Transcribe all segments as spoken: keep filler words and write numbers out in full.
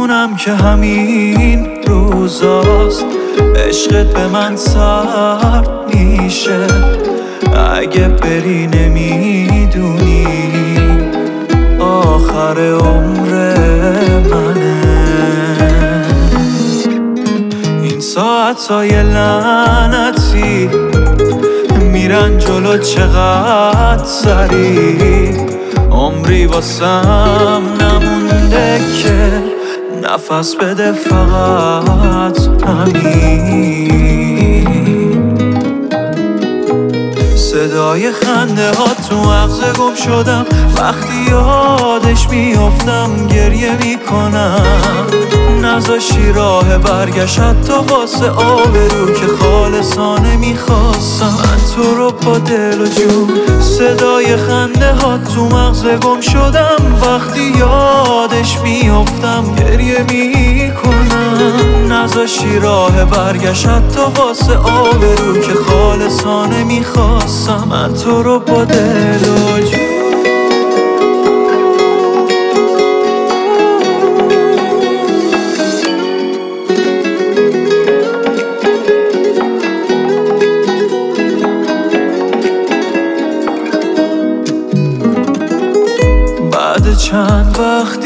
میدونم که همین روزاست عشقت به من سرد میشه. اگه بری نمیدونی آخر عمر منه. این ساعتهای لعنتی میرن جلو چقدر سریع، عمری واسم نمونده که نفس بده فقط همین. صدای خنده ها تو مغزه گم شدم، وقتی یادش میافتم گریه میکنم. نذاشی راه برگشت تا واسه آبرو که خالصانه میخواستم من تو رو با دل و جون. صدای خنده ها تو مغزه گم شدم، وقتی یادش میافتم گریه میکنم. نذاشی راه برگشت تا واسه آبرو که خالصانه میخواستم من تو رو با دل و جون. بعد چند وقت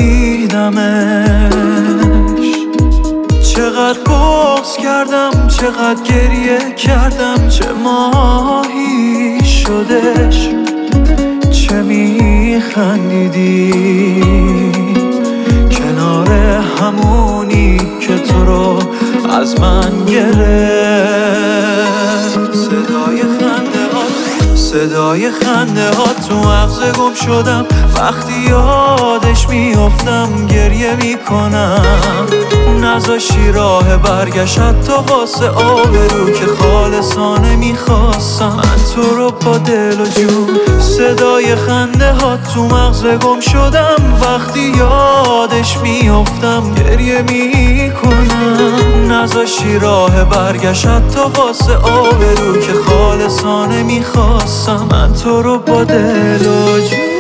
دیدمش، چقدر بغض کردم چقدر گریه کردم. چه ماهی شدش چه میخندیدی کنار همونی که تو رو از من گرفت. صدای خنده ها صدای خنده ها تو مغزه گم شدم، وقتی یادش میافتم گریه میکنم. نذاشی راه برگشت تا واسه آبرو که خالصانه میخواستم من تو رو با دل و جون. صدای خنده ها تو مغزه گم شدم، وقتی یادش میافتم گریه میکنم. نذاشی راه برگشت تا واسه آبرو که خالصانه میخواستم من تو رو با دل و جون.